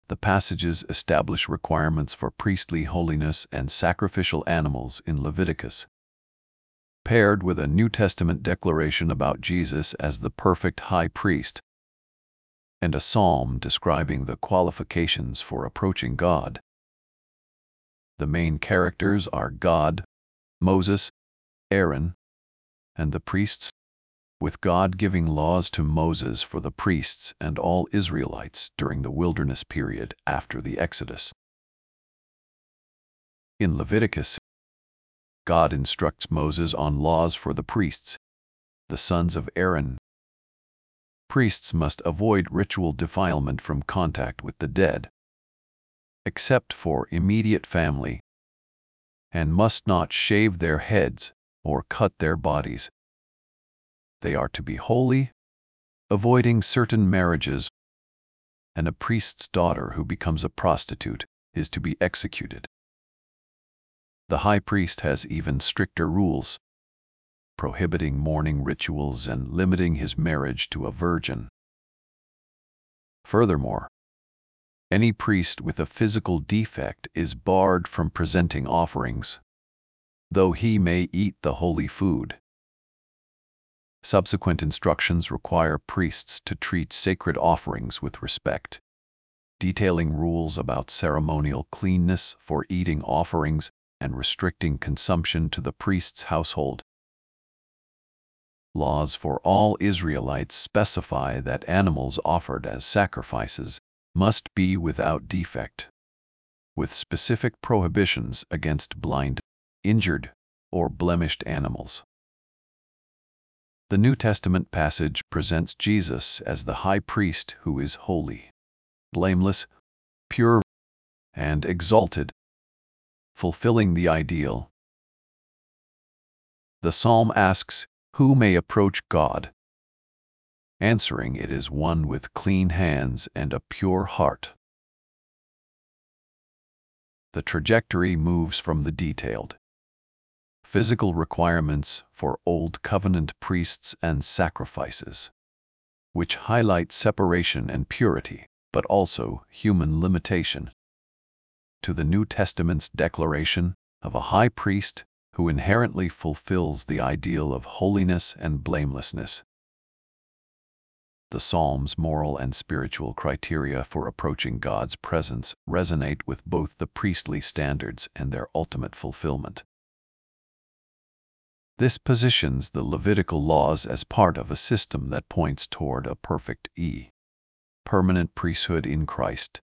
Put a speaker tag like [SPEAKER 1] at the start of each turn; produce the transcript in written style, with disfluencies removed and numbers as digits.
[SPEAKER 1] the passages establish requirements for priestly holiness and sacrificial animals in Leviticus, paired with a New Testament declaration about Jesus as the perfect high priest, and a psalm describing the qualifications for approaching God. The main characters are God, Moses, Aaron, and the priests, with God giving laws to Moses for the priests and all Israelites during the wilderness period after the Exodus. In Leviticus, God instructs Moses on laws for the priests, the sons of Aaron. Priests must avoid ritual defilement from contact with the dead, except for immediate family, and must not shave their heads or cut their bodies. They are to be holy, avoiding certain marriages, and a priest's daughter who becomes a prostitute is to be executed. The high priest has even stricter rules, prohibiting mourning rituals and limiting his marriage to a virgin. Furthermore, any priest with a physical defect is barred from presenting offerings, though he may eat the holy food. Subsequent instructions require priests to treat sacred offerings with respect, detailing rules about ceremonial cleanness for eating offerings and restricting consumption to the priest's household. Laws for all Israelites specify that animals offered as sacrifices must be without defect, with specific prohibitions against blind, injured, or blemished animals. The New Testament passage presents Jesus as the high priest who is holy, blameless, pure, and exalted, fulfilling the ideal. The psalm asks, "Who may approach God?" Answering it is one with clean hands and a pure heart. The trajectory moves from the detailed physical requirements for Old Covenant priests and sacrifices, which highlight separation and purity, but also human limitation, to the New Testament's declaration of a high priest who inherently fulfills the ideal of holiness and blamelessness. The Psalm's moral and spiritual criteria for approaching God's presence resonate with both the priestly standards and their ultimate fulfillment. This positions the Levitical laws as part of a system that points toward a perfect permanent priesthood in Christ.